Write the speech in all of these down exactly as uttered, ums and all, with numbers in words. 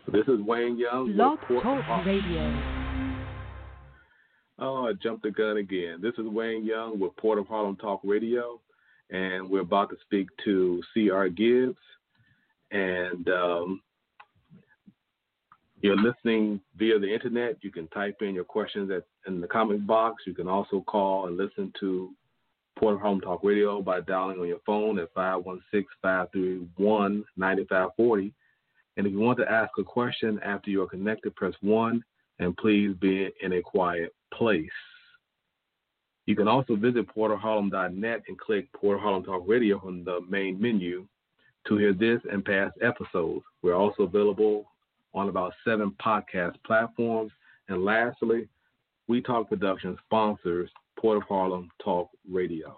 This is Wayne Young Blog with Port Talk Har- Radio. Oh, I jumped the gun again. This is Wayne Young with Port of Harlem Talk Radio, and we're about to speak to C R. Gibbs. And um, you're listening via the internet. You can type in your questions at, in the comment box. You can also call and listen to Port of Harlem Talk Radio by dialing on your phone at five one six, five three one, nine five four zero. And if you want to ask a question after you are connected, press one, and please be in a quiet place. You can also visit porter harlem dot net and click Port of Harlem Talk Radio on the main menu to hear this and past episodes. We're also available on about seven podcast platforms. And lastly, We Talk Production sponsors Port of Harlem Talk Radio.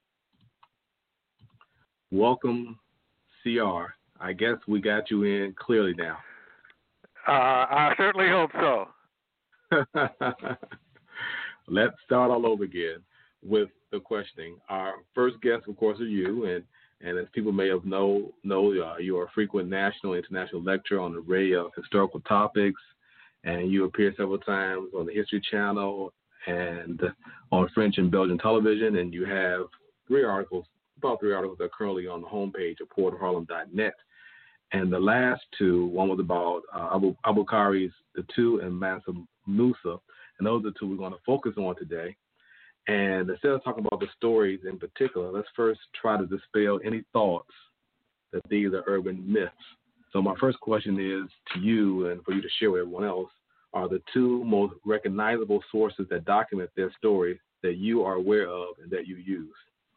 Welcome, C R. I guess we got you in clearly now. Uh, I certainly hope so. Let's start all over again with the questioning. Our first guest, of course, is you, and, and as people may have know, know uh, you are a frequent national and international lecturer on an array of historical topics, and you appear several times on the History Channel and on French and Belgian television, and you have three articles, about three articles that are currently on the homepage of porter harlem dot net. And the last two, one was about uh, Abu, Abu Bakari's The Two and Mansa Musa, and those are the two we're going to focus on today. And instead of talking about the stories in particular, let's first try to dispel any thoughts that these are urban myths. So my first question is to you, and for you to share with everyone else, are the two most recognizable sources that document their story that you are aware of and that you use?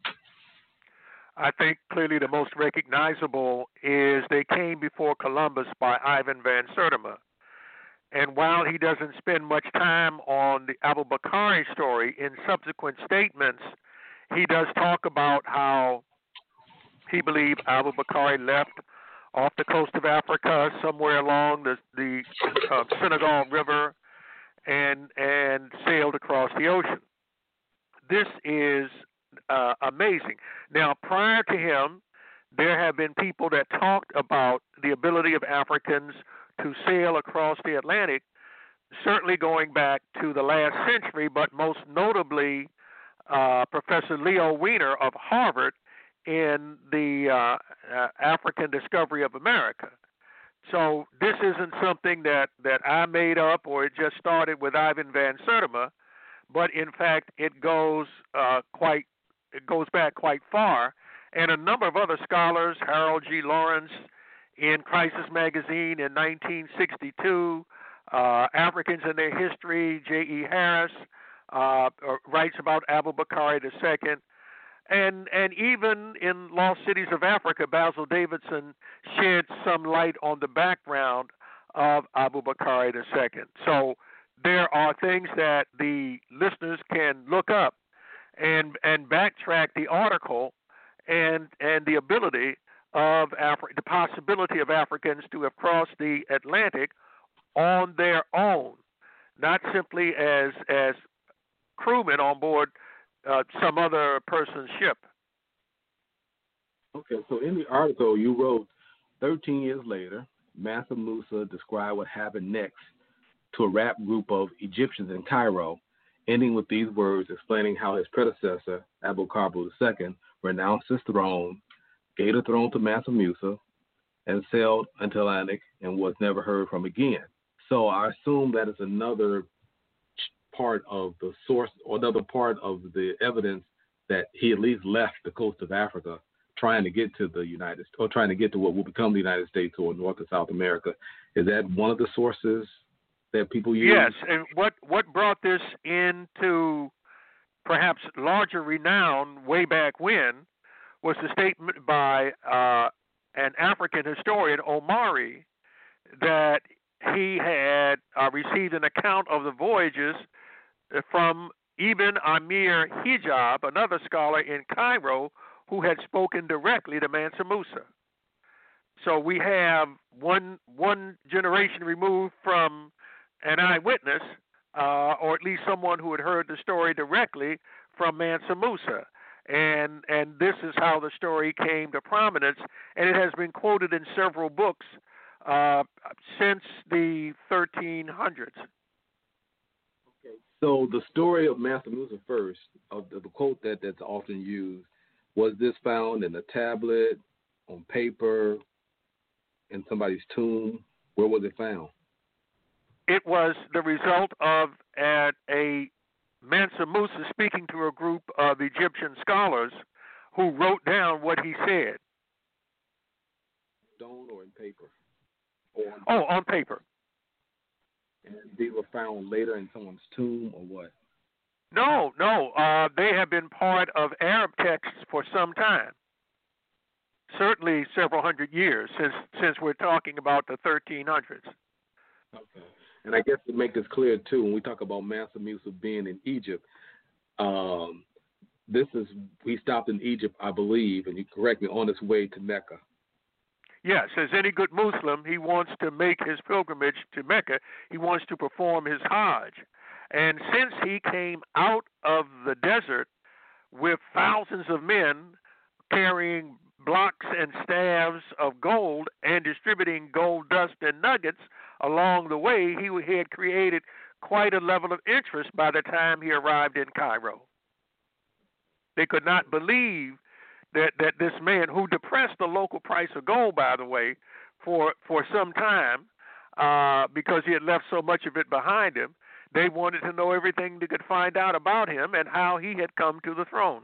I think clearly the most recognizable is They Came Before Columbus by Ivan Van Sertima. And while he doesn't spend much time on the Abu Bakari story, in subsequent statements, he does talk about how he believed Abu Bakari left off the coast of Africa, somewhere along the, the uh, Senegal River, and and sailed across the ocean. This is uh, amazing. Now, prior to him, there have been people that talked about the ability of Africans to sail across the Atlantic, certainly going back to the last century, but most notably uh, Professor Leo Wiener of Harvard in the uh, uh, African Discovery of America. So this isn't something that, that I made up or it just started with Ivan Van Sertima, but in fact it goes uh, quite it goes back quite far. And a number of other scholars, Harold G. Lawrence in Crisis Magazine in nineteen sixty-two, uh, Africans and Their History, J E. Harris uh, writes about Abu Bakari the Second. And and even in Lost Cities of Africa, Basil Davidson shed some light on the background of Abu Bakari the Second. So there are things that the listeners can look up and and backtrack the article and and the ability of Afri- the possibility of Africans to have crossed the Atlantic on their own, not simply as as crewmen on board uh, some other person's ship. Okay, so in the article you wrote, thirteen years later, Mansa Musa described what happened next to a rap group of Egyptians in Cairo, ending with these words explaining how his predecessor, Abu Bakr the Second, renounced his throne, gave the throne to Mansa Musa, and sailed into Atlantic and was never heard from again. So I assume that is another part of the source, or another part of the evidence that he at least left the coast of Africa trying to get to the United States, or trying to get to what will become the United States or North and South America. Is that one of the sources that people use? Yes, and what, what brought this into perhaps larger renown way back when was the statement by uh, an African historian, Omari, that he had uh, received an account of the voyages from Ibn Amir Hijab, another scholar in Cairo, who had spoken directly to Mansa Musa. So we have one one generation removed from an eyewitness, uh, or at least someone who had heard the story directly from Mansa Musa. And and this is how the story came to prominence, and it has been quoted in several books uh, since the thirteen hundreds. Okay. So the story of Mansa Musa first, of the, the quote that, that's often used, was this found in a tablet, on paper, in somebody's tomb? Where was it found? It was the result of at a Mansa Musa speaking to a group of Egyptian scholars who wrote down what he said. Stone or in paper? Or on oh, on paper. And these were found later in someone's tomb or what? No, no. Uh, they have been part of Arab texts for some time. Certainly several hundred years since since we're talking about the thirteen hundreds. Okay. And I guess to make this clear, too, when we talk about Mansa Musa being in Egypt, um, this is, he stopped in Egypt, I believe, and you correct me, on his way to Mecca. Yes, as any good Muslim, he wants to make his pilgrimage to Mecca. He wants to perform his Hajj. And since he came out of the desert with thousands of men carrying blocks and staves of gold and distributing gold dust and nuggets along the way, he, he had created quite a level of interest by the time he arrived in Cairo. They could not believe that, that this man, who depressed the local price of gold, by the way, for, for some time, uh, because he had left so much of it behind him, they wanted to know everything they could find out about him and how he had come to the throne.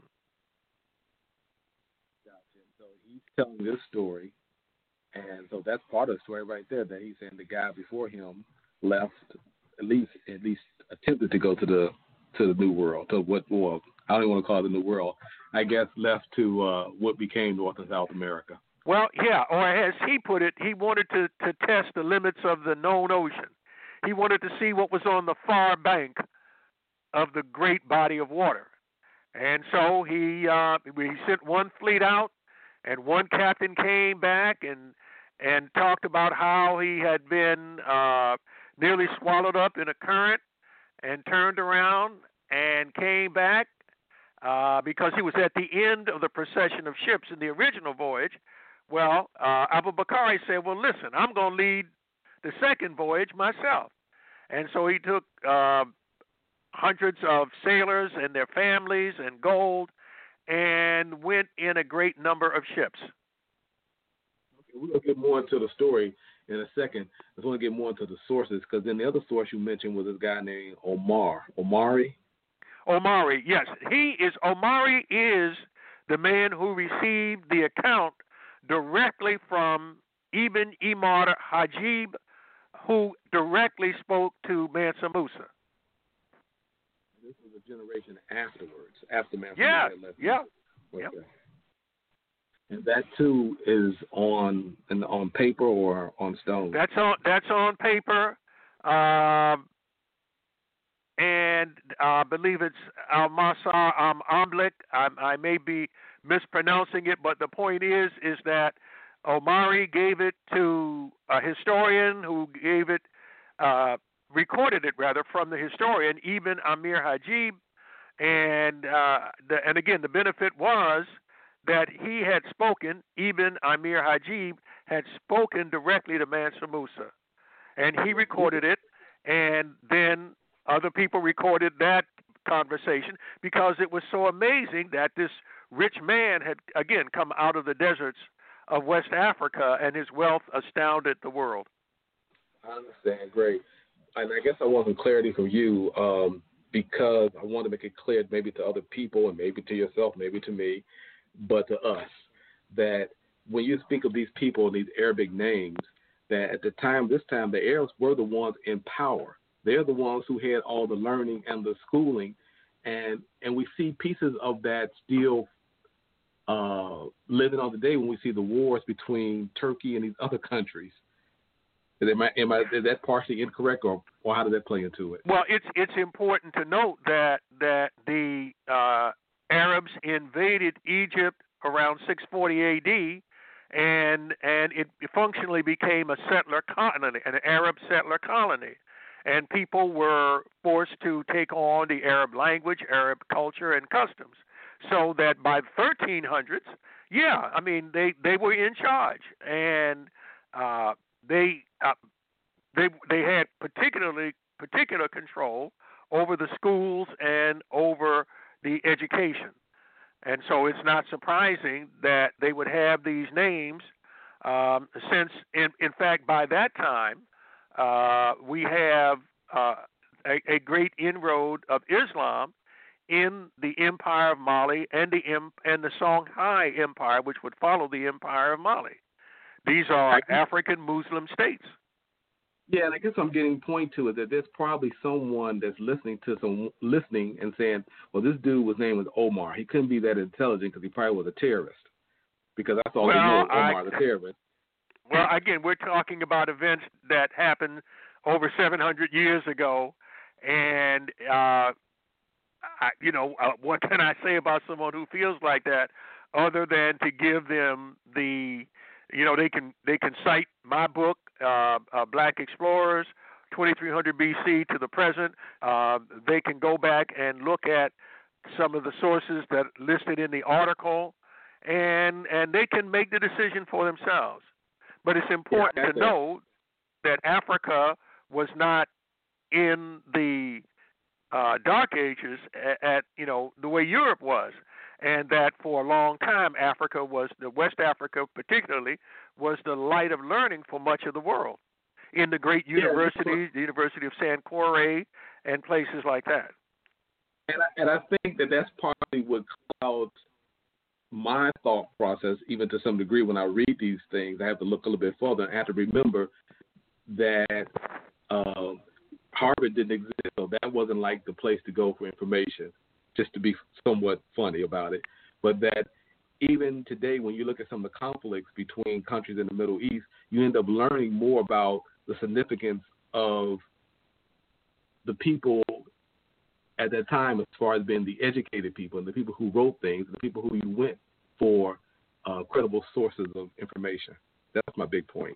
So he's telling this story, and so that's part of the story right there, that he's saying the guy before him left, at least at least attempted to go to the to the New World, to what, well, I don't even want to call it the New World, I guess left to uh, what became North and South America. Well, yeah, or as he put it, he wanted to, to test the limits of the known ocean. He wanted to see what was on the far bank of the great body of water. And so he uh, he sent one fleet out, and one captain came back and and talked about how he had been uh, nearly swallowed up in a current and turned around and came back uh, because he was at the end of the procession of ships in the original voyage. Well, uh, Abu Bakr said, well, listen, I'm going to lead the second voyage myself. And so he took uh, hundreds of sailors and their families and gold and went in a great number of ships. Okay, we're going to get more into the story in a second. I just want to get more into the sources, because then the other source you mentioned was this guy named Omar. Omari? Omari, yes. He is, Omari is the man who received the account directly from Ibn Imar Hajib, who directly spoke to Mansa Musa. This was a generation afterwards, after Mansa yeah, Musa left. Yeah, okay. yeah. And that too is on in, on paper or on stone. That's on that's on paper, um, and uh, I believe it's Al Masar um, Amlik. I, I may be mispronouncing it, but the point is is that Omari gave it to a historian who gave it, uh, recorded it rather from the historian Ibn Amir Hajib, and uh, the, and again the benefit was that he had spoken, Ibn Amir Hajib had spoken directly to Mansa Musa, and he recorded it, and then other people recorded that conversation because it was so amazing that this rich man had again come out of the deserts of West Africa, and his wealth astounded the world. I understand. Great. And I guess I want some clarity from you um, because I want to make it clear maybe to other people and maybe to yourself, maybe to me, but to us, that when you speak of these people and these Arabic names, that at the time, this time, the Arabs were the ones in power. They're the ones who had all the learning and the schooling, and and we see pieces of that still uh, living on today when we see the wars between Turkey and these other countries. Am I, am I, is that partially incorrect, or, or how does that play into it? Well, it's it's important to note that that the uh, Arabs invaded Egypt around six forty A D, and and it functionally became a settler colony, an Arab settler colony, and people were forced to take on the Arab language, Arab culture, and customs. So that by the thirteen hundreds, yeah, I mean they, they were in charge, and uh, they uh, they they had particularly particular control over the schools and over the education. And so it's not surprising that they would have these names, um, since, in, in fact, by that time, uh, we have uh, a, a great inroad of Islam in the Empire of Mali and the and the Songhai Empire, which would follow the Empire of Mali. These are African Muslim states. Yeah, and I guess I'm getting point to it that there's probably someone that's listening to some listening and saying, "Well, this dude was named was Omar. He couldn't be that intelligent because he probably was a terrorist." Because that's all well, they know is I, Omar, the terrorist. Well, again, we're talking about events that happened over seven hundred years ago, and uh, I, you know, uh, what can I say about someone who feels like that, other than to give them the, you know, they can they can cite my book. Uh, uh, Black Explorers, twenty-three hundred B C to the present. Uh, they can go back and look at some of the sources that listed in the article, and and they can make the decision for themselves. But it's important yeah, to know that Africa was not in the uh, Dark Ages at, at you know the way Europe was, and that for a long time Africa was, the West Africa particularly, was the light of learning for much of the world, in the great universities, yeah, the University of Sankore, and places like that. And I, and I think that that's partly what clouds my thought process, even to some degree. When I read these things, I have to look a little bit further and I have to remember that uh, Harvard didn't exist, so that wasn't like the place to go for information, just to be somewhat funny about it. But that even today, when you look at some of the conflicts between countries in the Middle East, you end up learning more about the significance of the people at that time, as far as being the educated people and the people who wrote things, and the people who you went for uh, credible sources of information. That's my big point.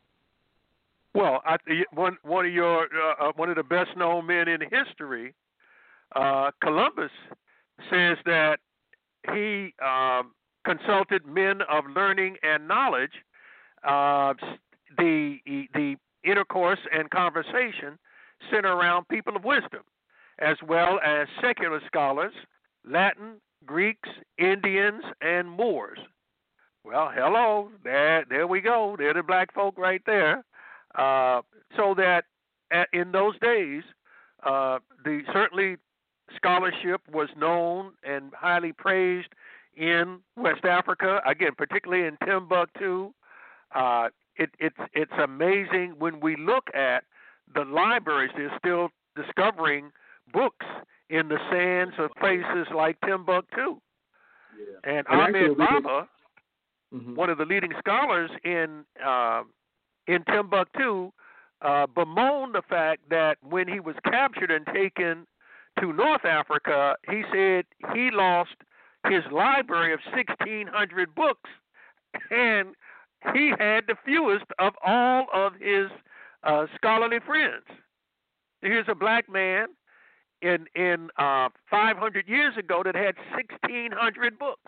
Well, I, one one of your uh, one of the best known men in history, uh, Columbus, says that he um, consulted men of learning and knowledge. Uh, the the intercourse and conversation centered around people of wisdom, as well as secular scholars, Latin, Greeks, Indians, and Moors. Well, hello, there, there we go. They're the black folk right there. Uh, so that at, in those days, uh, the certainly scholarship was known and highly praised in West Africa. Again, particularly in Timbuktu. Uh, it, it's it's amazing when we look at the libraries. They're still discovering books in the sands of places like Timbuktu. Yeah. And, and Ahmed Baba, mm-hmm. one of the leading scholars in uh, in Timbuktu, uh, bemoaned the fact that when he was captured and taken to North Africa, he said he lost his library of sixteen hundred books, and he had the fewest of all of his uh, scholarly friends. Here's a black man in in uh, five hundred years ago that had sixteen hundred books.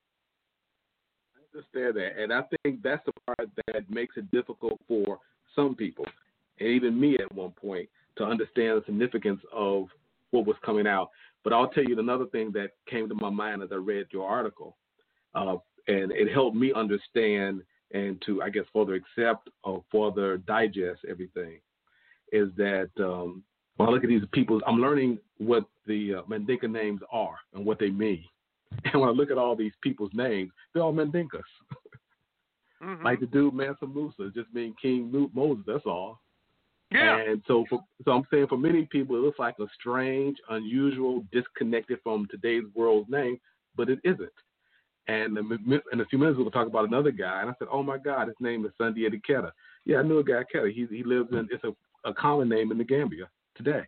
I understand that, and I think that's the part that makes it difficult for some people, and even me at one point, to understand the significance of what was coming out. But I'll tell you another thing that came to my mind as I read your article, uh, and it helped me understand and to, I guess, further accept or further digest everything, is that um, when I look at these people, I'm learning what the uh, Mandinka names are and what they mean. And when I look at all these people's names, they're all Mandinkas. Mm-hmm. Like the dude Mansa Musa, just being King Moses, that's all. Yeah. And so, for, so I'm saying for many people, it looks like a strange, unusual, disconnected from today's world's name, but it isn't. And in a few minutes, we'll talk about another guy. And I said, oh, my God, his name is Sunday Adiketa. Yeah, I knew a guy, Keta. He, he lives in, it's a, a common name in the Gambia today.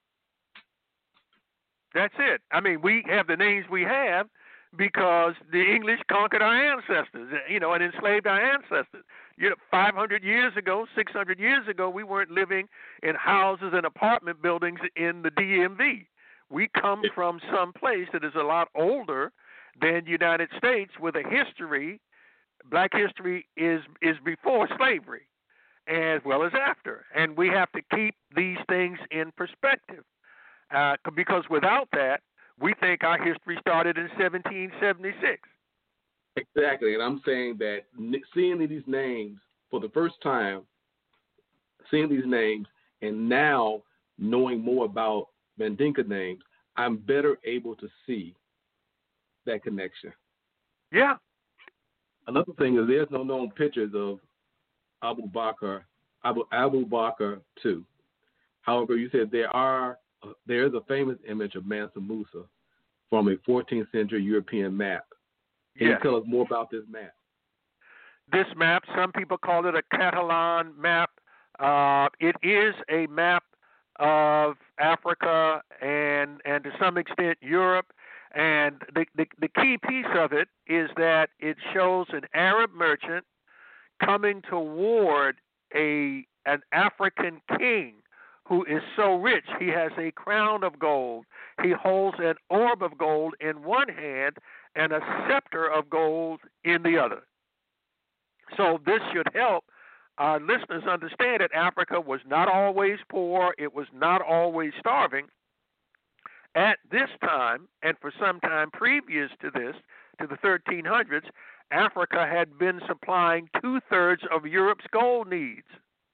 That's it. I mean, we have the names we have because the English conquered our ancestors, you know, and enslaved our ancestors. You know, five hundred years ago, six hundred years ago, we weren't living in houses and apartment buildings in the D M V. We come from some place that is a lot older than the United States with a history. Black history is is before slavery. as well as after. And we have to keep these things in perspective uh, because without that, we think our history started in seventeen seventy-six. Exactly, and I'm saying that seeing these names for the first time, seeing these names, and now knowing more about Mandinka names, I'm better able to see that connection. Yeah. Another thing is there's no known pictures of Abu Bakr, Abu, Abu Bakr the Second. However, you said there are uh, there is a famous image of Mansa Musa from a fourteenth century European map. Can yes. you tell us more about this map? This map, some people call it a Catalan map. Uh, it is a map of Africa and and to some extent Europe. And the, the the key piece of it is that it shows an Arab merchant coming toward a an African king who is so rich. He has a crown of gold. He holds an orb of gold in one hand and a scepter of gold in the other. So this should help our listeners understand that Africa was not always poor. It was not always starving. At this time, and for some time previous to this, to the thirteen hundreds, Africa had been supplying two-thirds of Europe's gold needs.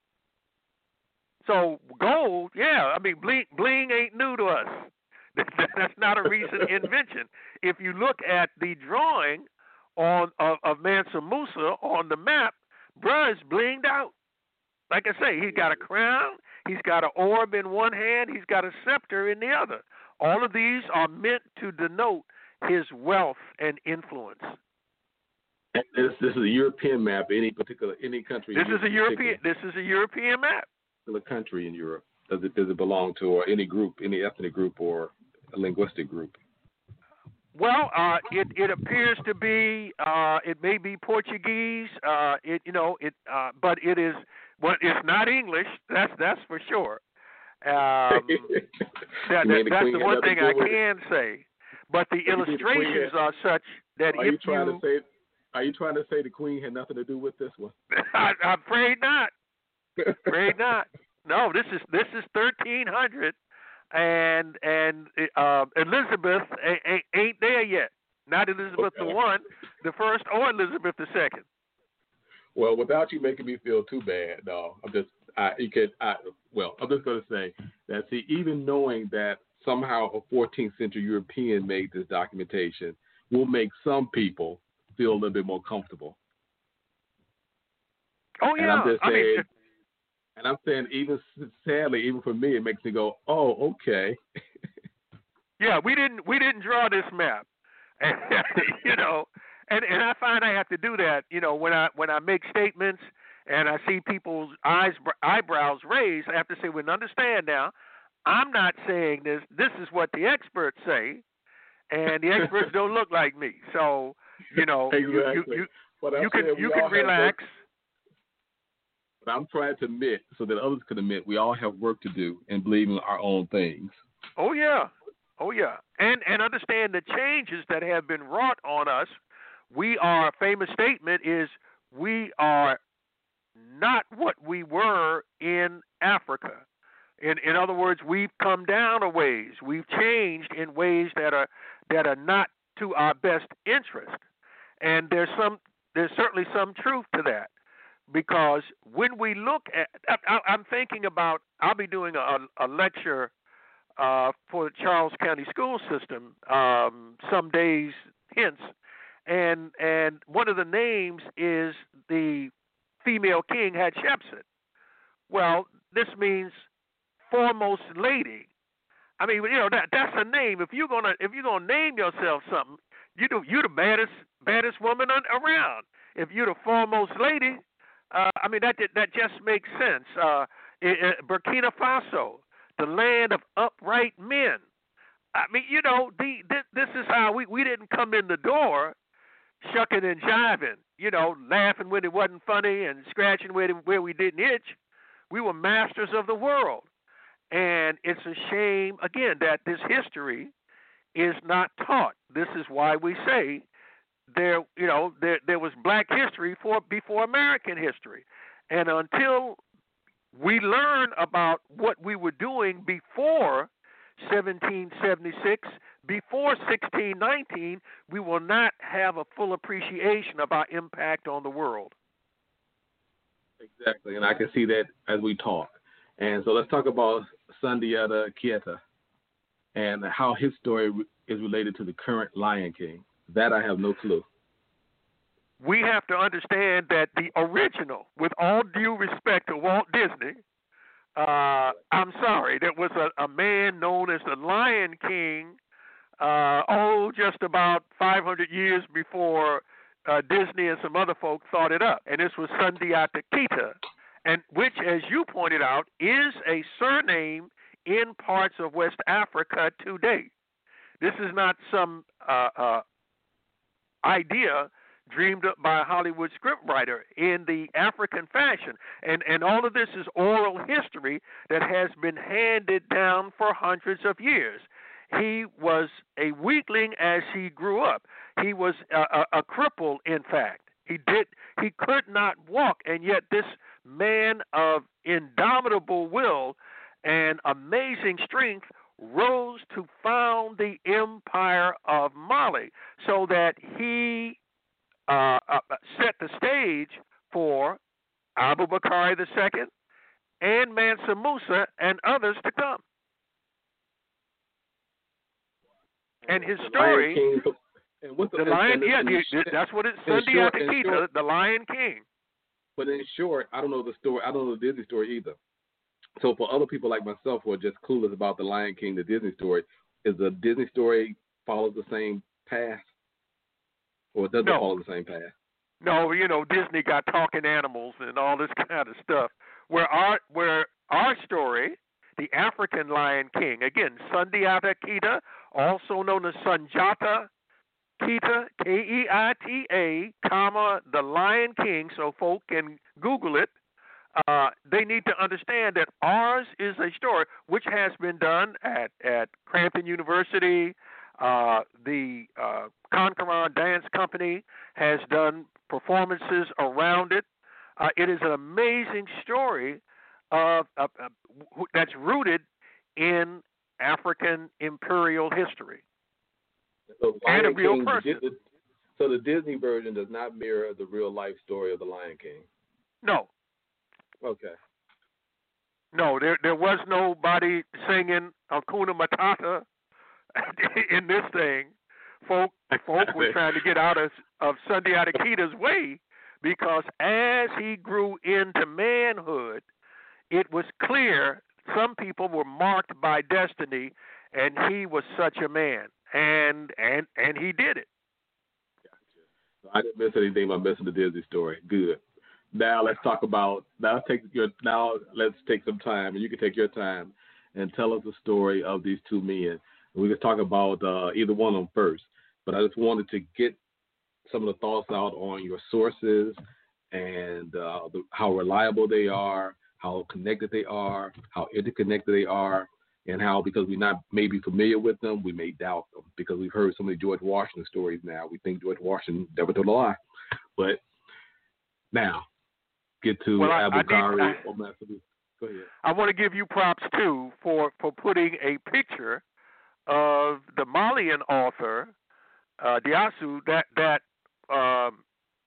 So gold, yeah, I mean, bling, bling ain't new to us. That's not a recent invention. If you look at the drawing on of, of Mansa Musa on the map, bruh is blinged out. Like I say, he's got a crown, he's got an orb in one hand, he's got a scepter in the other. All of these are meant to denote his wealth and influence. This, this is a European map. Any particular any country? This is a European. This is a European map. Particular country in Europe does it does it belong to, or any group, any ethnic group, or a linguistic group? Well, uh, it it appears to be. Uh, it may be Portuguese. Uh, it you know it, uh, but it is. Well, it's not English. That's that's for sure. Um, that, that, that's the one thing I can say. But the illustrations are such that are if you trying you, to say, are you trying to say the Queen had nothing to do with this one? I, I'm afraid not. Afraid not. No, this is this is thirteen hundred, and and uh, Elizabeth ain't, ain't there yet. Not Elizabeth okay. the one, the first, or Elizabeth the second. Well, without you making me feel too bad, no, I'm just I you could I well I'm just going to say that see even knowing that somehow a fourteenth century European made this documentation will make some people feel a little bit more comfortable. Oh yeah, and I'm just I saying, mean, and I'm saying even sadly, even for me, it makes me go, oh, okay. Yeah, we didn't we didn't draw this map, and you know, and and I find I have to do that, you know, when I when I make statements and I see people's eyes eyebrows raised, I have to say, well, understand now, I'm not saying this. This is what the experts say, and the experts don't look like me. So, you know, exactly. you you, you, you can you can relax. But I'm trying to admit so that others can admit we all have work to do and believe in our own things. Oh yeah, oh yeah, and and understand the changes that have been wrought on us. We are a famous statement is we are not what we were in Africa. In in other words, we've come down a ways. We've changed in ways that are that are not to our best interest. And there's some there's certainly some truth to that, because when we look at, I, I'm thinking about, I'll be doing a, a lecture uh, for the Charles County School System um, some days hence, and and one of the names is the female king Hatshepsut. Well, this means foremost lady. I mean, you know, that that's a name. If you're gonna if you're gonna name yourself something, you do you're the baddest baddest woman around. If you're the foremost lady, uh, I mean that that just makes sense. Uh, it, it, Burkina Faso, the land of upright men. I mean, you know, the this, this is how we we didn't come in the door shucking and jiving, you know, laughing when it wasn't funny and scratching where where we didn't itch. We were masters of the world. And it's a shame, again, that this history is not taught. This is why we say there, you know, there there was black history for before American history. And until we learn about what we were doing before seventeen seventy-six, before sixteen nineteen, we will not have a full appreciation of our impact on the world. Exactly, and I can see that as we talk. And so let's talk about Sundiata Keita and how his story is related to the current Lion King. That I have no clue. We have to understand that the original, with all due respect to Walt Disney, uh, I'm sorry, there was a, a man known as the Lion King, uh, oh, just about five hundred years before uh, Disney and some other folk thought it up. And this was Sundiata Keita, and which, as you pointed out, is a surname in parts of West Africa today. This is not some uh, uh, idea dreamed up by a Hollywood scriptwriter in the African fashion. And, and all of this is oral history that has been handed down for hundreds of years. He was a weakling as he grew up. He was a, a, a cripple, in fact. He did he could not walk, and yet this man of indomitable will and amazing strength rose to found the empire of Mali, so that he uh, uh, set the stage for Abubakar the Second and Mansa Musa and others to come. And his story, Lion King, and what's the, the Lion, and, yeah, and, the, that's what it's, short- Sundiata in Keita, short- the Lion King. But in short, I don't know the story. I don't know the Disney story either. So for other people like myself who are just clueless about the Lion King, the Disney story, is the Disney story follows the same path, or does No. it follow the same path? No, you know, Disney got talking animals and all this kind of stuff. Where our where our story, the African Lion King, again, Sundiata Keita, also known as Sunjata Keita, K E I T A, comma, the Lion King, so folk can Google it. Uh, they need to understand that ours is a story which has been done at, at Crampton University. Uh, the uh, Conqueror Dance Company has done performances around it. Uh, it is an amazing story of, of, of that's rooted in African imperial history. So And a Lion real King, person. the- so the Disney version does not mirror the real life story of the Lion King. No, Okay. no, there there was nobody singing Hakuna Matata in this thing. Folk, folk were trying to get out of of Sundiata Keita's way, because as he grew into manhood, it was clear some people were marked by destiny, and he was such a man, and and and he did it. Gotcha. I didn't miss anything by missing the Disney story. Good. Now let's talk about now. Take your now. Let's take some time, and you can take your time and tell us the story of these two men. We can talk about uh, either one of them first, but I just wanted to get some of the thoughts out on your sources and uh, the, how reliable they are, how connected they are, how interconnected they are, and how, because we're not maybe familiar with them, we may doubt them because we've heard so many George Washington stories now. We think George Washington never told a lie. But now, get to Well, I- I Abubakar need- or Mansa Musa. Go ahead. I want to give you props too for for putting a picture of the Malian author uh, Diasu that that um,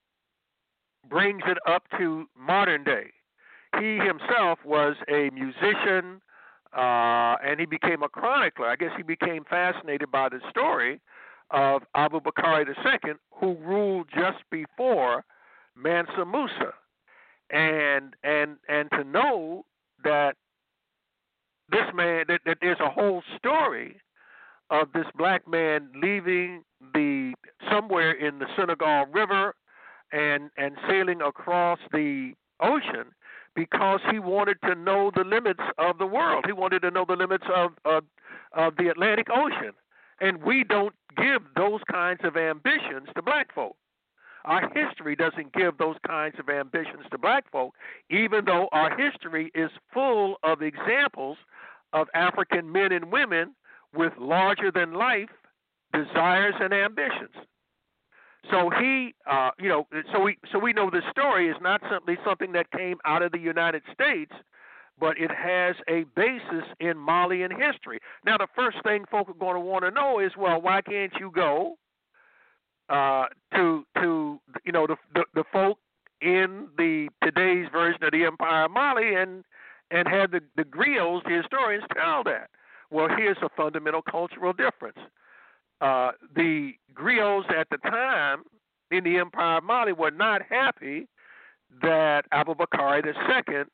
brings it up to modern day. He himself was a musician, uh, and he became a chronicler. I guess he became fascinated by the story of Abubakar the Second, who ruled just before Mansa Musa, and and and to know that this man, that, that there's a whole story of this black man leaving the somewhere in the Senegal River and and sailing across the ocean because he wanted to know the limits of the world. He wanted to know the limits of of, of the Atlantic Ocean, and we don't give those kinds of ambitions to black folk. Our history doesn't give those kinds of ambitions to black folk, even though our history is full of examples of African men and women with larger-than-life desires and ambitions. So he, uh, you know, so we so we know this story is not simply something that came out of the United States, but it has a basis in Malian history. Now, the first thing folk are going to want to know is, well, why can't you go uh, to to you know the, the the folk in the today's version of the Empire of Mali and and have the the griots, the historians, tell that? Well, here's a fundamental cultural difference. Uh, the griots at the time in the Empire of Mali were not happy that Abubakar the Second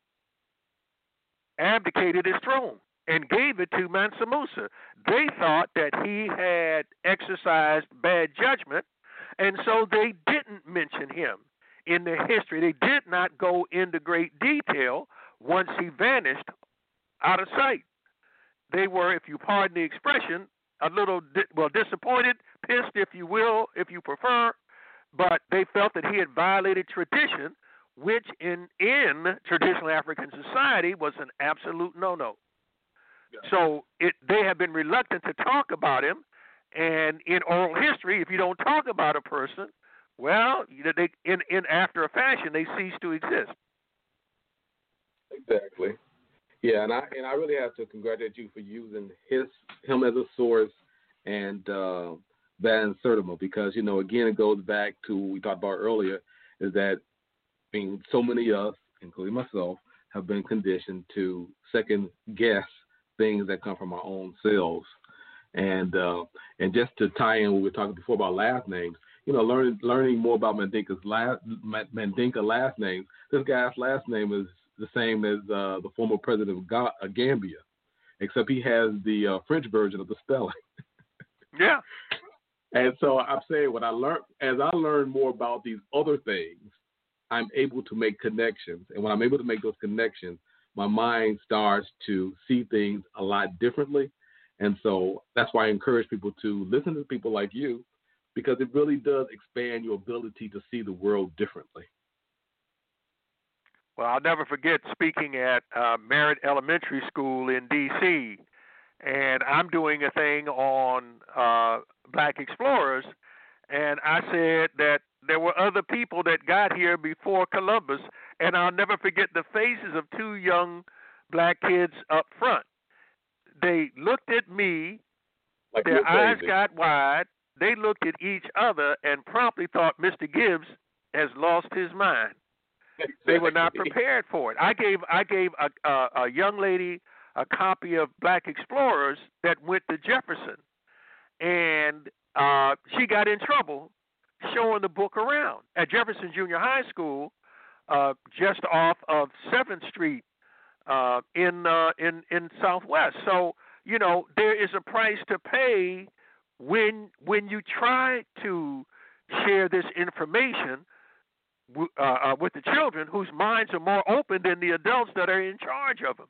abdicated his throne and gave it to Mansa Musa. They thought that he had exercised bad judgment, and so they didn't mention him in their history. They did not go into great detail once he vanished out of sight. They were, if you pardon the expression, a little, di- well, disappointed, pissed, if you will, if you prefer, but they felt that he had violated tradition, which in, in traditional African society was an absolute no-no. Yeah. So it, they have been reluctant to talk about him, and in oral history, if you don't talk about a person, well, they, in, in after a fashion, they cease to exist. Exactly. Yeah, and I and I really have to congratulate you for using his him as a source and uh, Van Sertima, because, you know, again, it goes back to what we talked about earlier, is that I mean, so many of us, including myself, have been conditioned to second guess things that come from our own selves. And uh, and just to tie in what we were talking before about last names, you know, learning learning more about Mandinka's last Mandinka last name. This guy's last name is the same as uh, the former president of Ga- uh, Gambia, except he has the uh, French version of the spelling. Yeah. And so I'm saying, what I learned as I learn more about these other things, I'm able to make connections. And when I'm able to make those connections, my mind starts to see things a lot differently. And so that's why I encourage people to listen to people like you, because it really does expand your ability to see the world differently. Well, I'll never forget speaking at uh, Merritt Elementary School in D C, and I'm doing a thing on uh, Black explorers, and I said that there were other people that got here before Columbus, and I'll never forget the faces of two young black kids up front. They looked at me, like their eyes got wide, they looked at each other and promptly thought Mister Gibbs has lost his mind. They were not prepared for it. I gave I gave a, a, a young lady a copy of Black Explorers that went to Jefferson, and uh, she got in trouble showing the book around at Jefferson Junior High School, uh, just off of seventh Street uh, in uh, in in Southwest. So you know there is a price to pay when when you try to share this information Uh, uh, with the children whose minds are more open than the adults that are in charge of them.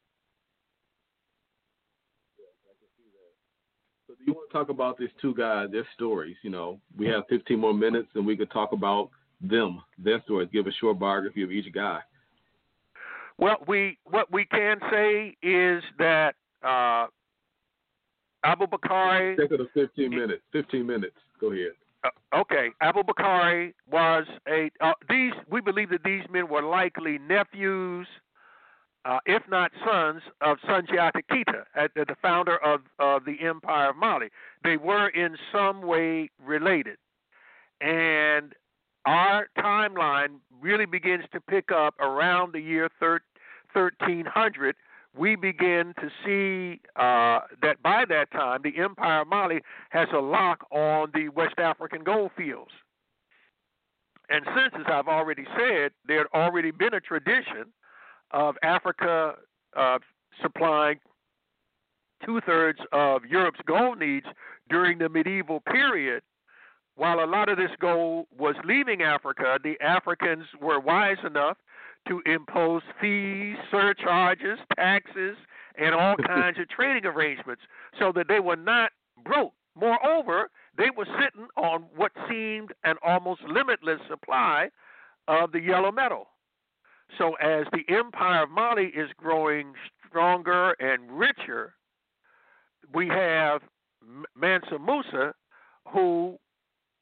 So do you want to talk about these two guys, their stories? You know, we have fifteen more minutes, and we could talk about them, their stories, give a short biography of each guy. Well, we what we can say is that uh, Abubakar. Take it to fifteen minutes. Fifteen minutes. Go ahead. Uh, okay, Abubakar was a. Uh, these we believe that these men were likely nephews, uh, if not sons, of Sundiata Keita, uh, the founder of, of the Empire of Mali. They were in some way related, and our timeline really begins to pick up around the year thirteen hundred. We begin to see uh, that by that time, the Empire of Mali has a lock on the West African gold fields. And since, as I've already said, there had already been a tradition of Africa uh, supplying two-thirds of Europe's gold needs during the medieval period, while a lot of this gold was leaving Africa, the Africans were wise enough to impose fees, surcharges, taxes, and all kinds of trading arrangements so that they were not broke. Moreover, they were sitting on what seemed an almost limitless supply of the yellow metal. So as the Empire of Mali is growing stronger and richer, we have Mansa Musa, who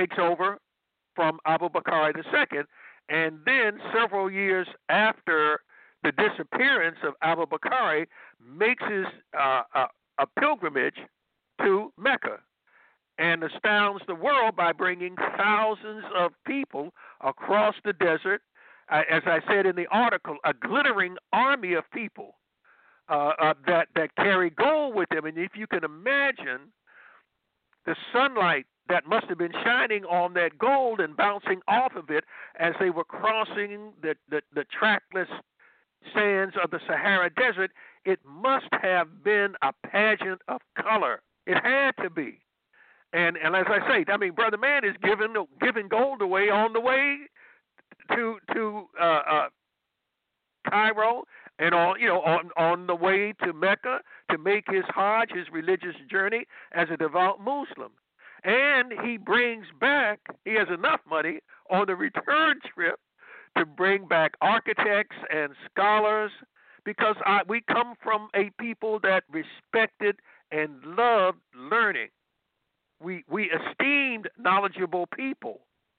takes over from Abu Bakr the Second, and then several years after the disappearance of Abu Bakr, makes his uh, a, a pilgrimage to Mecca and astounds the world by bringing thousands of people across the desert. Uh, as I said in the article, a glittering army of people uh, uh, that that carry gold with them. And if you can imagine the sunlight that must have been shining on that gold and bouncing off of it as they were crossing the, the, the trackless sands of the Sahara Desert, it must have been a pageant of color. It had to be. And and as I say, I mean, Brother Man is giving giving gold away on the way to to uh, uh, Cairo, and on you know on on the way to Mecca to make his Hajj, his religious journey as a devout Muslim. And he brings back, he has enough money on the return trip to bring back architects and scholars, because I, we come from a people that respected and loved learning. We we esteemed knowledgeable people.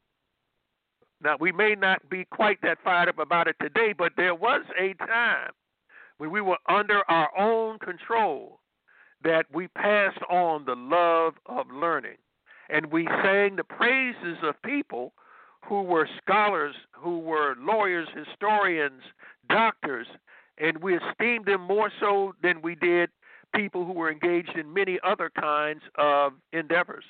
Now, we may not be quite that fired up about it today, but there was a time when we were under our own control that we passed on the love of learning. And we sang the praises of people who were scholars, who were lawyers, historians, doctors, and we esteemed them more so than we did people who were engaged in many other kinds of endeavors.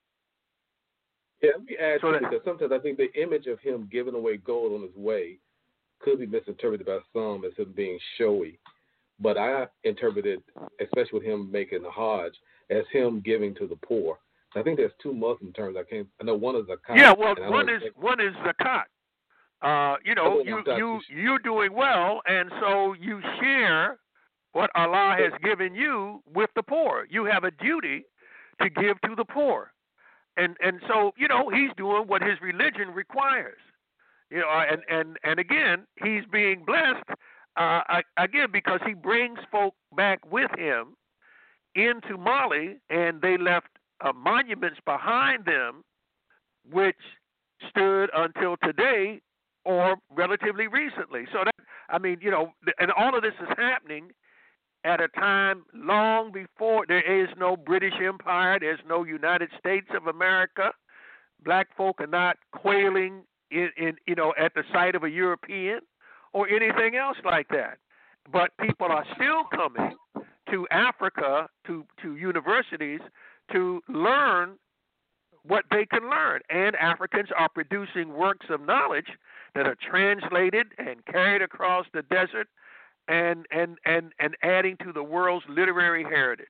Yeah, let me add so to that, because sometimes I think the image of him giving away gold on his way could be misinterpreted by some as him being showy. But I interpreted, especially with him making the Hajj, as him giving to the poor. I think there's two Muslim terms. I can't. I know one is zakat. Yeah, well, one is think, one is zakat. Uh, you know, you you you're doing well, and so you share what Allah has given you with the poor. You have a duty to give to the poor, and and so you know he's doing what his religion requires. You know, and and and again, he's being blessed uh, again because he brings folk back with him into Mali, and they left uh, monuments behind them, which stood until today or relatively recently. So that, I mean, you know, and all of this is happening at a time long before there is no British Empire, there's no United States of America. Black folk are not quailing in, in you know, at the sight of a European or anything else like that. But people are still coming to Africa, to, to universities, to learn what they can learn. And Africans are producing works of knowledge that are translated and carried across the desert and and, and, and adding to the world's literary heritage.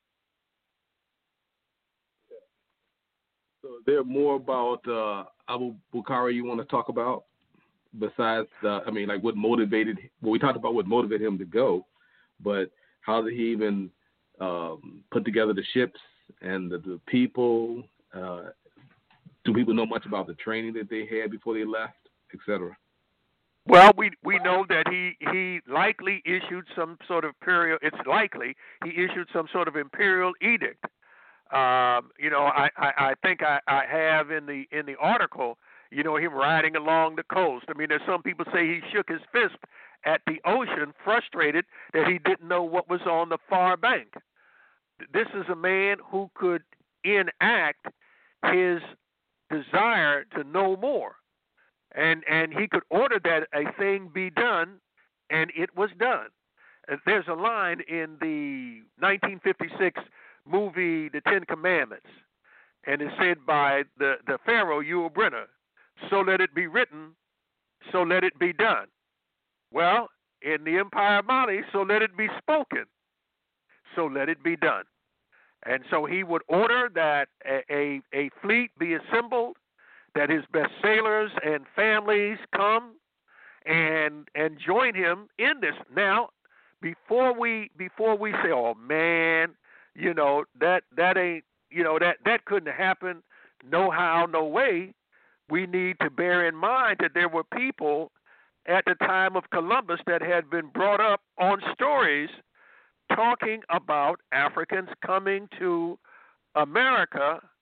So is there more about uh, Abu Bakr you want to talk about besides, uh, I mean, like what motivated, well, we talked about what motivated him to go, but how did he even um, put together the ships and the, the people? Uh, do people know much about the training that they had before they left, et cetera? Well, we we know that he, he likely issued some sort of imperial. It's likely he issued some sort of imperial edict. Um, you know, I, I, I think I, I have in the in the article, you know, him riding along the coast. I mean, there's some people say he shook his fist at the ocean, frustrated that he didn't know what was on the far bank. This is a man who could enact his desire to know more. And and he could order that a thing be done, and it was done. There's a line in the nineteen fifty-six movie The Ten Commandments, and it's said by the, the Pharaoh, Yul Brynner, so let it be written, so let it be done. Well, in the Empire of Mali, so let it be spoken, so let it be done. And so he would order that a, a, a fleet be assembled, that his best sailors and families come and and join him in this. Now, before we before we say, oh man, you know, that that ain't you know that that couldn't happen, no how, no way, we need to bear in mind that there were people at the time of Columbus that had been brought up on stories talking about Africans coming to America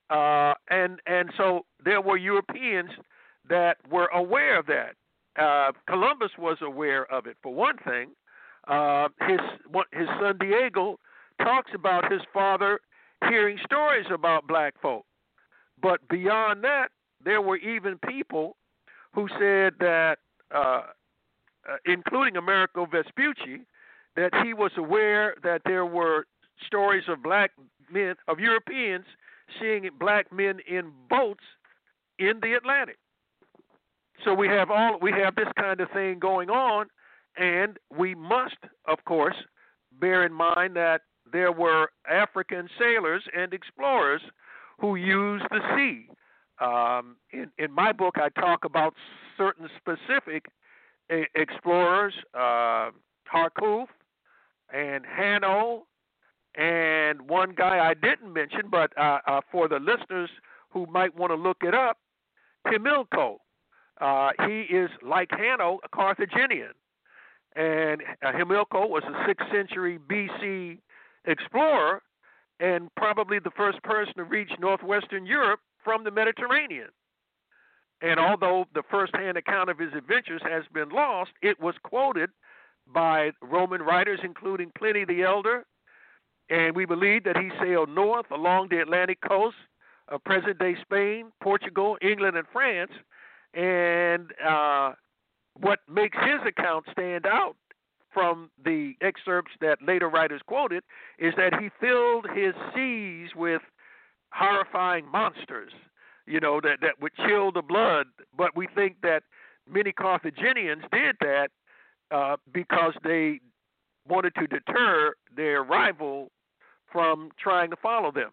Uh, and and so there were Europeans that were aware of that. Uh, Columbus was aware of it, for one thing. Uh, his his son Diego talks about his father hearing stories about black folk. But beyond that, there were even people who said that, uh, uh, including Americo Vespucci, that he was aware that there were stories of black men, of Europeans, seeing black men in boats in the Atlantic. So we have all we have this kind of thing going on, and we must, of course, bear in mind that there were African sailors and explorers who used the sea. Um, in, in my book, I talk about certain specific a- explorers, uh, Harkuf and Hanno, and one guy I didn't mention, but uh, uh, for the listeners who might want to look it up, Himilco. Uh, he is, like Hanno, a Carthaginian. And uh, Himilco was a sixth century B C explorer and probably the first person to reach northwestern Europe from the Mediterranean. And although the first-hand account of his adventures has been lost, it was quoted by Roman writers, including Pliny the Elder, and we believe that he sailed north along the Atlantic coast of present-day Spain, Portugal, England, and France. And uh, what makes his account stand out from the excerpts that later writers quoted is that he filled his seas with horrifying monsters, you know, that, that would chill the blood. But we think that many Carthaginians did that uh, because they wanted to deter their rival from trying to follow them.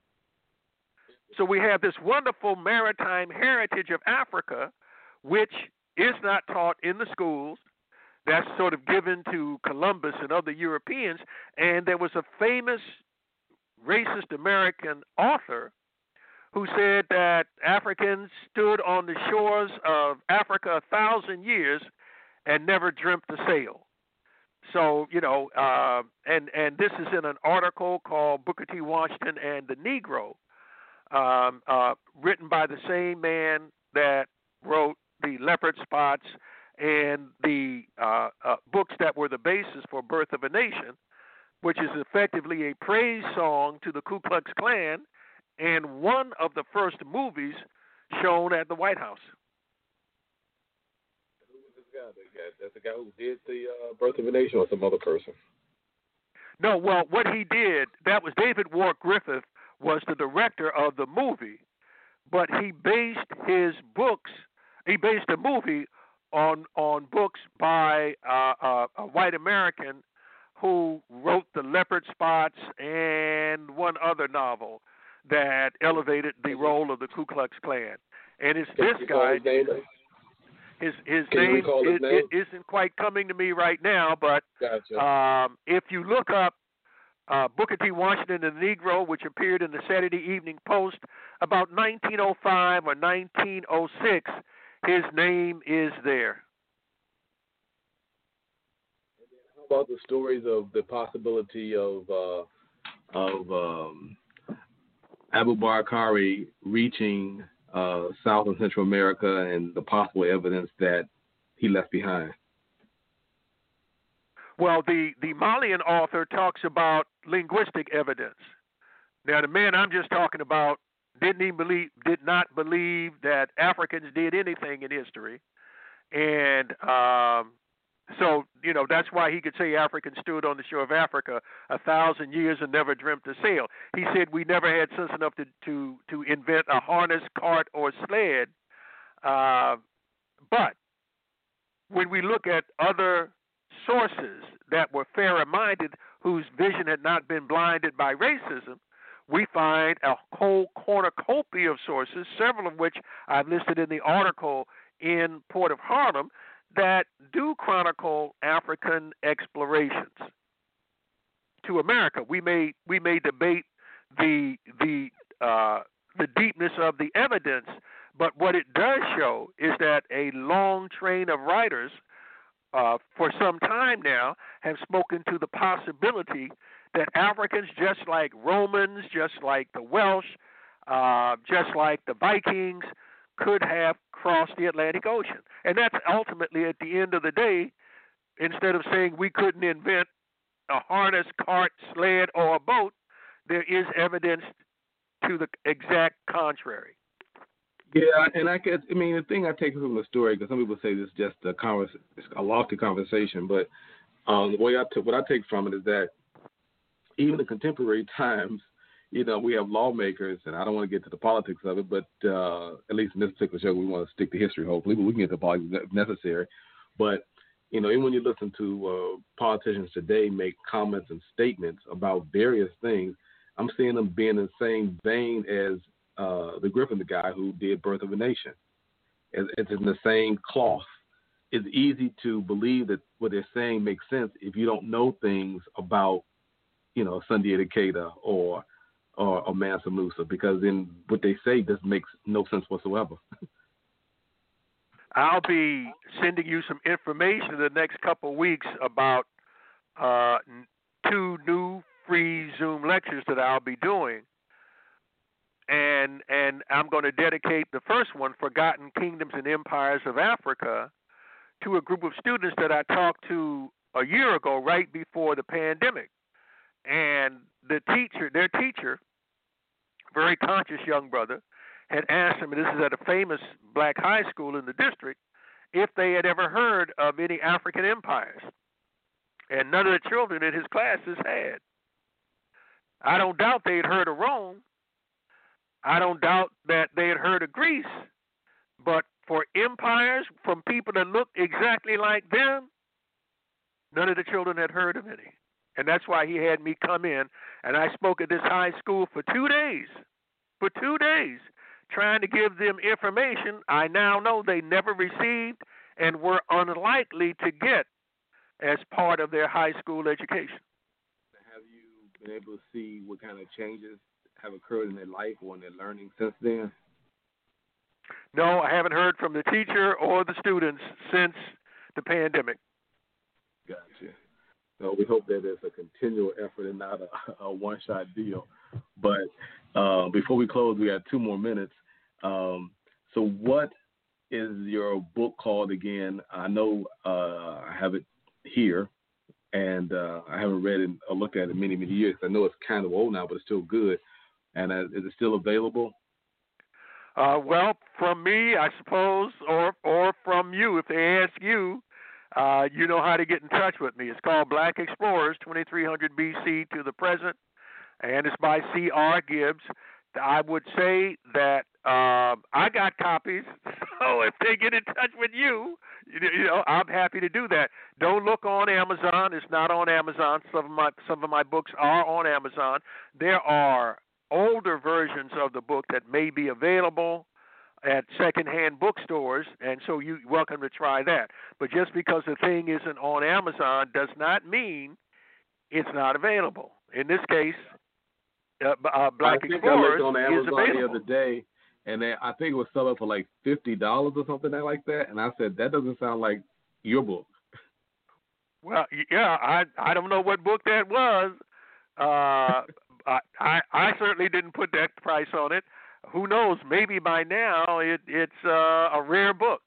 So we have this wonderful maritime heritage of Africa, which is not taught in the schools. That's sort of given to Columbus and other Europeans. And there was a famous racist American author who said that Africans stood on the shores of Africa a thousand years and never dreamt to sail. So, you know, uh, and, and this is in an article called Booker T. Washington and the Negro, um, uh, written by the same man that wrote The Leopard Spots and the uh, uh, books that were the basis for Birth of a Nation, which is effectively a praise song to the Ku Klux Klan and one of the first movies shown at the White House. Who was this guy? That's the guy who did the uh, Birth of a Nation, or some other person? No, well, what he did, that was David Wark Griffith, was the director of the movie, but he based his books, he based the movie on on books by uh, uh, a white American who wrote The Leopard Spots and one other novel that elevated the role of the Ku Klux Klan. And it's Can this guy. His name, his, his Can name, his it, name? it isn't quite coming to me right now, but Gotcha. um, if you look up uh, Booker T. Washington and the Negro, which appeared in the Saturday Evening Post about nineteen oh five or nineteen oh six, his name is there. How about the stories of the possibility of uh, of um, Abu Bakari reaching uh, South and Central America and the possible evidence that he left behind? Well, the, the Malian author talks about linguistic evidence. Now, the man I'm just talking about didn't even believe, did not believe that Africans did anything in history, and um, so you know that's why he could say Africans stood on the shore of Africa a thousand years and never dreamt to sail. He said we never had sense enough to to, to invent a harness, cart, or sled. Uh, but when we look at other sources that were fairer-minded, whose vision had not been blinded by racism, we find a whole cornucopia of sources, several of which I've listed in the article in Port of Harlem, that do chronicle African explorations to America. We may we may debate the the uh, the deepness of the evidence, but what it does show is that a long train of writers uh, for some time now have spoken to the possibility that Africans, just like Romans, just like the Welsh, uh, just like the Vikings could have crossed the Atlantic Ocean. And that's ultimately, at the end of the day, instead of saying we couldn't invent a harness, cart, sled, or a boat, there is evidence to the exact contrary. Yeah, and I guess, I mean, the thing I take from the story, because some people say this is just a, convers- a lofty conversation, but um, the way I took, what I take from it is that even in contemporary times, you know, we have lawmakers, and I don't want to get to the politics of it, but uh, at least in this particular show, we want to stick to history, hopefully, but we can get to politics if necessary. But, you know, even when you listen to uh, politicians today make comments and statements about various things, I'm seeing them being in the same vein as uh, the Griffin, the guy who did Birth of a Nation. It's, it's in the same cloth. It's easy to believe that what they're saying makes sense if you don't know things about, you know, Sunday Decatur or or, or Mansa Musa, because then what they say just makes no sense whatsoever. I'll be sending you some information in the next couple of weeks about uh, two new free Zoom lectures that I'll be doing. And and I'm going to dedicate the first one, Forgotten Kingdoms and Empires of Africa, to a group of students that I talked to a year ago, right before the pandemic. And the teacher, their teacher, very conscious young brother, had asked him, and this is at a famous black high school in the district, if they had ever heard of any African empires. And none of the children in his classes had. I don't doubt they had heard of Rome. I don't doubt that they had heard of Greece. But for empires, from people that looked exactly like them, none of the children had heard of any. And that's why he had me come in, and I spoke at this high school for two days, for two days, trying to give them information I now know they never received and were unlikely to get as part of their high school education. Have you been able to see what kind of changes have occurred in their life or in their learning since then? No, I haven't heard from the teacher or the students since the pandemic. Gotcha. So we hope that it's a continual effort and not a, a one-shot deal. But uh, before we close, we have two more minutes. Um, so what is your book called again? I know uh, I have it here, and uh, I haven't read it or looked at it in many, many years. I know it's kind of old now, but it's still good. And uh, is it still available? Uh, well, from me, I suppose, or or from you, if they ask you, uh, you know how to get in touch with me. It's called Black Explorers, twenty-three hundred B C to the present, and it's by C R Gibbs. I would say that uh, I got copies, so if they get in touch with you, you know, I'm happy to do that. Don't look on Amazon. It's not on Amazon. Some of my some of my books are on Amazon. There are older versions of the book that may be available at secondhand bookstores, and so you're welcome to try that. But just because the thing isn't on Amazon does not mean it's not available. In this case, uh, uh, Black I think Explorers I looked on is Amazon available. the other day, and they, I think it was selling for like fifty dollars or something like that. And I said, that doesn't sound like your book. Well, yeah, I I don't know what book that was. Uh, I, I I certainly didn't put that price on it. Who knows? Maybe by now it it's uh, a rare book.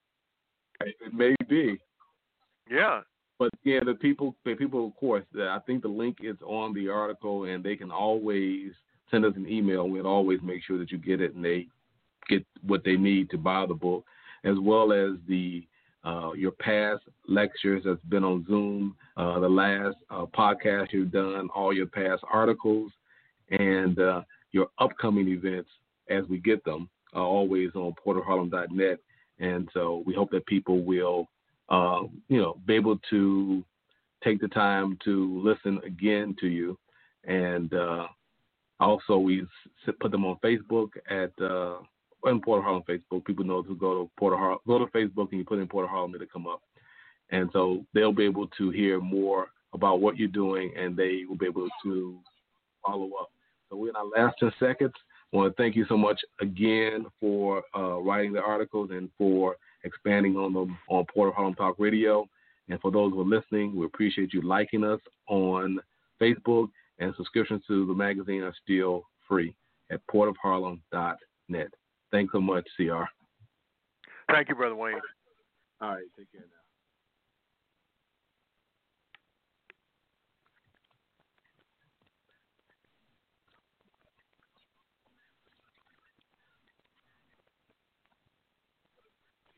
It may be. Yeah. But yeah, the people, the people, of course, I think the link is on the article, and they can always send us an email. We'll always make sure that you get it and they get what they need to buy the book, as well as the uh, your past lectures that's been on Zoom, uh, the last uh, podcast you've done, all your past articles, and uh, your upcoming events as we get them, uh, always on porter harlem dot net. And so we hope that people will, uh, you know, be able to take the time to listen again to you. And uh, also we put them on Facebook at uh, in Porter Harlem Facebook. People know to go to Porter Harlem, go to Facebook and you put in Porter Harlem, it'll come up. And so they'll be able to hear more about what you're doing, and they will be able to follow up. So we're in our last ten seconds. I want to thank you so much again for uh, writing the articles and for expanding on them on Porter Harlem Talk Radio. And for those who are listening, we appreciate you liking us on Facebook, and subscriptions to the magazine are still free. at port of harlem dot net. Thanks so much, C R. Thank you, Brother Wayne. All right, take care now.